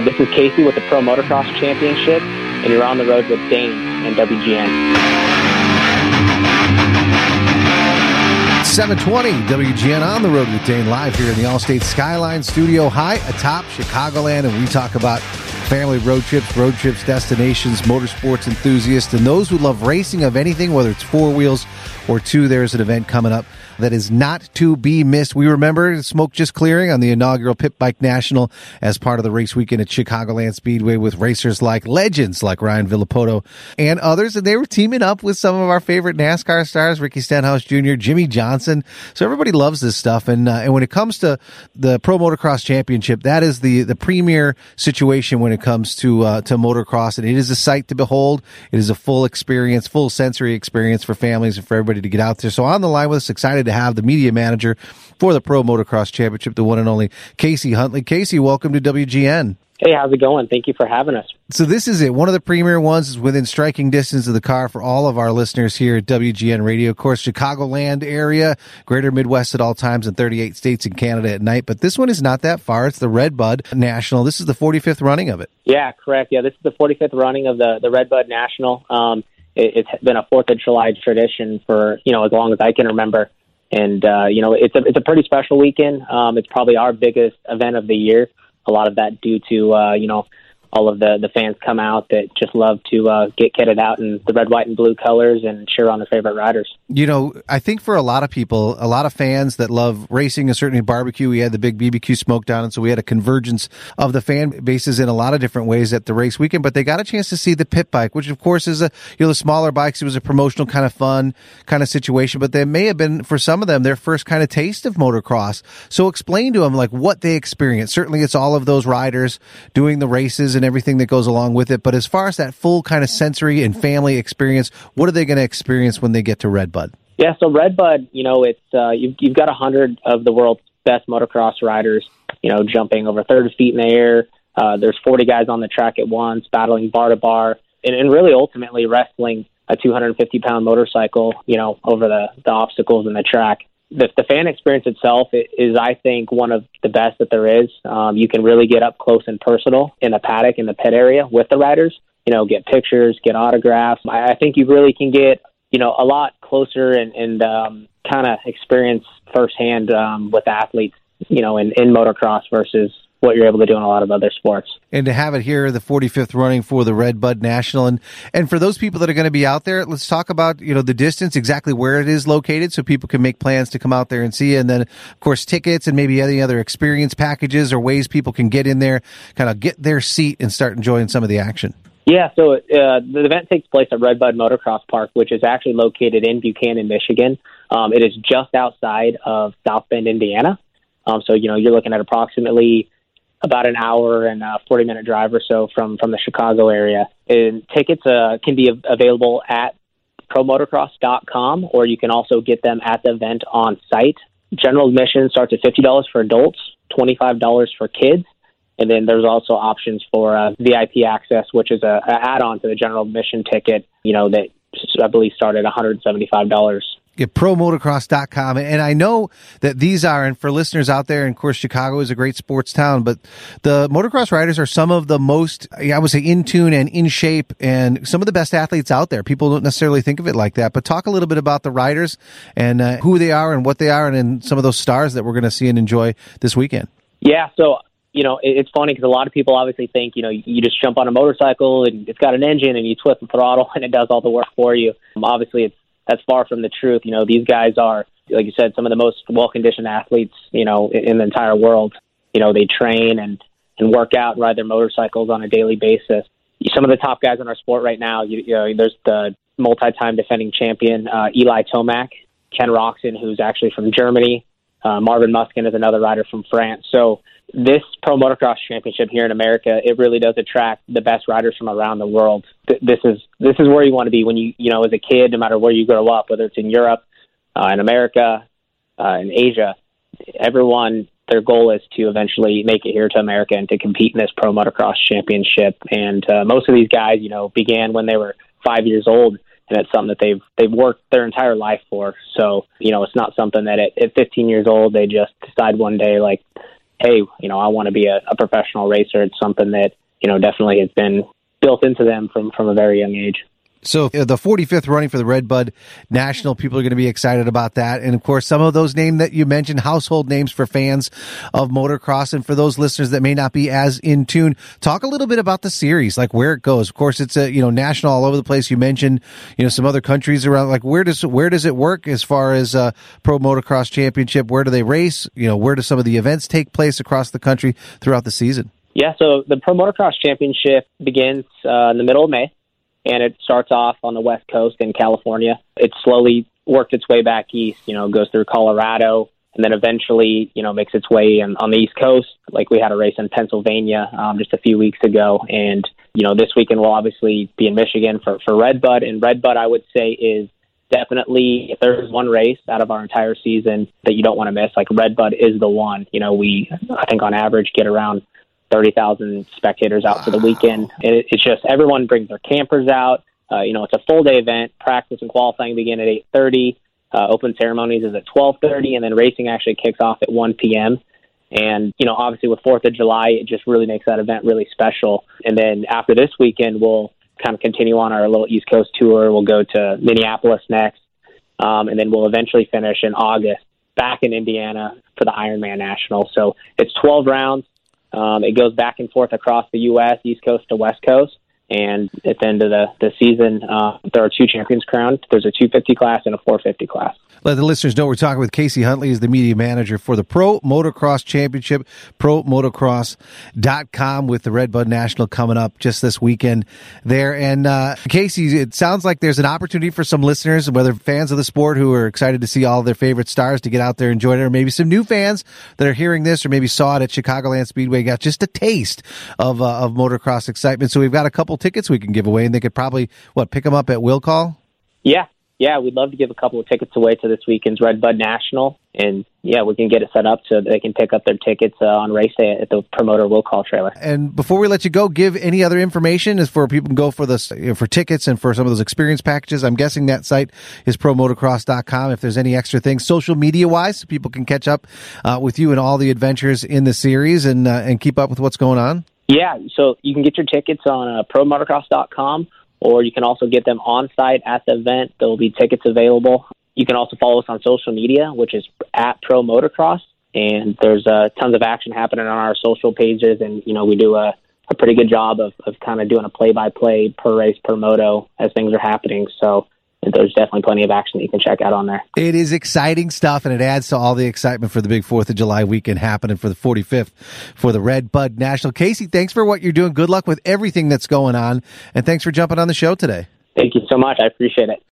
This is Casey with the Pro Motocross Championship, and you're on the road with Dane and WGN. 720 WGN on the road with Dane, live here in the Allstate Skyline Studio high atop Chicagoland, and we talk about family road trips, destinations, motorsports enthusiasts, and those who love racing of anything, whether it's four wheels or two. There's an event coming up that is not to be missed. We remember smoke just clearing on the inaugural Pit Bike National as part of the race weekend at Chicagoland Speedway with racers like legends like Ryan Villopoto and others. And they were teaming up with some of our favorite NASCAR stars, Ricky Stenhouse Jr., Jimmy Johnson. So everybody loves this stuff. And when it comes to the Pro Motocross Championship, that is the premier situation when it comes to motocross. And it is a sight to behold. It is a full experience, full sensory experience for families and for everybody to get out there. So on the line with us, excited to have the media manager for the Pro Motocross Championship, the one and only Casey Huntley. Casey, welcome to WGN. Hey, how's it going? Thank you for having us. So this is it. One of the premier ones is within striking distance of the car for all of our listeners here at WGN Radio. Of course, Chicagoland area, greater Midwest at all times, and 38 states in Canada at night. But this one is not that far. It's the Redbud National. This is the 45th running of it. Yeah, correct. Yeah, this is the 45th running of the Redbud National. It's been a 4th of July tradition for, as long as I can remember. And, it's a pretty special weekend. It's probably our biggest event of the year. A lot of that due to, all of the fans come out that just love to get kitted out in the red, white, and blue colors and cheer on their favorite riders. I think for a lot of people, a lot of fans that love racing and certainly barbecue, we had the big BBQ smoke down, and so we had a convergence of the fan bases in a lot of different ways at the race weekend, but they got a chance to see the pit bike, which of course is the smaller bikes. It was a promotional kind of fun kind of situation, but they may have been, for some of them, their first kind of taste of motocross. So explain to them what they experienced. Certainly it's all of those riders doing the races and everything that goes along with it. But as far as that full kind of sensory and family experience, what are they going to experience when they get to Redbud? Yeah, so Redbud, it's you've got 100 of the world's best motocross riders, jumping over 30 feet in the air. There's 40 guys on the track at once, battling bar to bar, and really ultimately wrestling a 250-pound motorcycle, over the obstacles in the track. The fan experience itself is, I think, one of the best that there is. You can really get up close and personal in the paddock, in the pit area with the riders, get pictures, get autographs. I think you really can get, a lot closer and kind of experience firsthand with athletes, in motocross versus what you're able to do in a lot of other sports. And to have it here, the 45th running for the Redbud National. And for those people that are going to be out there, let's talk about, the distance, exactly where it is located so people can make plans to come out there and see it. And then, of course, tickets and maybe any other experience packages or ways people can get in there, kind of get their seat and start enjoying some of the action. Yeah, so the event takes place at Redbud Motocross Park, which is actually located in Buchanan, Michigan. It is just outside of South Bend, Indiana. So, you're looking at approximately about an hour and a 40-minute drive or so from the Chicago area. And tickets can be available at promotocross.com, or you can also get them at the event on site. General admission starts at $50 for adults, $25 for kids. And then there's also options for VIP access, which is a add-on to the general admission ticket, that I believe started at $175. Get promotocross.com. And I know that these are, and for listeners out there, and of course, Chicago is a great sports town, but the motocross riders are some of the most, I would say, in tune and in shape and some of the best athletes out there. People don't necessarily think of it like that, but talk a little bit about the riders and who they are and what they are, and then some of those stars that we're going to see and enjoy this weekend. Yeah. So, it's funny because a lot of people obviously think, you just jump on a motorcycle and it's got an engine and you twist the throttle and it does all the work for you. Obviously, that's far from the truth. These guys are, like you said, some of the most well-conditioned athletes, in the entire world. They train and work out and ride their motorcycles on a daily basis. Some of the top guys in our sport right now, there's the multi-time defending champion, Eli Tomac, Ken Roczen, who's actually from Germany. Marvin Musquin is another rider from France. So this Pro Motocross Championship here in America, it really does attract the best riders from around the world. This is where you want to be when you as a kid, no matter where you grow up, whether it's in Europe, in America, in Asia. Everyone, their goal is to eventually make it here to America and to compete in this Pro Motocross Championship. And most of these guys, began when they were 5 years old, and it's something that they've worked their entire life for. So, it's not something that at 15 years old they just decide one day, like, hey, I want to be a professional racer. It's something that, definitely has been built into them from a very young age. So the 45th running for the Redbud National, people are going to be excited about that. And, of course, some of those names that you mentioned, household names for fans of motocross. And for those listeners that may not be as in tune, talk a little bit about the series, like where it goes. Of course, it's national all over the place. You mentioned, some other countries around. Like where does it work as far as Pro Motocross Championship? Where do they race? Where do some of the events take place across the country throughout the season? Yeah, so the Pro Motocross Championship begins in the middle of May. And it starts off on the West Coast in California. It slowly worked its way back east, goes through Colorado, and then eventually, makes its way on the East Coast. Like we had a race in Pennsylvania just a few weeks ago. And, this weekend we'll obviously be in Michigan for Redbud. And Redbud, I would say, is definitely, if there's one race out of our entire season that you don't want to miss, like Redbud is the one. We, I think on average, get around 30,000 spectators out for the weekend. It's just everyone brings their campers out. It's a full day event. Practice and qualifying begin at 8:30. Open ceremonies is at 12:30, and then racing actually kicks off at 1 p.m. And, obviously with 4th of July, it just really makes that event really special. And then after this weekend, we'll kind of continue on our little East Coast tour. We'll go to Minneapolis next, and then we'll eventually finish in August back in Indiana for the Ironman National. So it's 12 rounds. It goes back and forth across the U.S., East Coast to West Coast. And at the end of the season, there are 2 champions crowned. There's a 250 class and a 450 class. Let the listeners know we're talking with Casey Huntley, is the media manager for the Pro Motocross Championship, promotocross.com, with the Redbud National coming up just this weekend there. And Casey, it sounds like there's an opportunity for some listeners, whether fans of the sport who are excited to see all their favorite stars, to get out there and join it, or maybe some new fans that are hearing this or maybe saw it at Chicagoland Speedway, got just a taste of motocross excitement. So we've got a couple tickets we can give away, and they could probably, pick them up at will call? Yeah, we'd love to give a couple of tickets away to this weekend's Redbud National. And, we can get it set up so they can pick up their tickets on race day at the promoter will call trailer. And before we let you go, give any other information as for people can go for for tickets and for some of those experience packages. I'm guessing that site is promotocross.com. If there's any extra things, social media-wise, people can catch up with you and all the adventures in the series and keep up with what's going on. Yeah, so you can get your tickets on promotocross.com, or you can also get them on site at the event. There will be tickets available. You can also follow us on social media, which is at Pro Motocross, and there's tons of action happening on our social pages, and we do a pretty good job of kind of doing a play-by-play per race, per moto as things are happening. So there's definitely plenty of action that you can check out on there. It is exciting stuff, and it adds to all the excitement for the big 4th of July weekend happening for the 45th for the Redbud National. Casey, thanks for what you're doing. Good luck with everything that's going on, and thanks for jumping on the show today. Thank you so much. I appreciate it.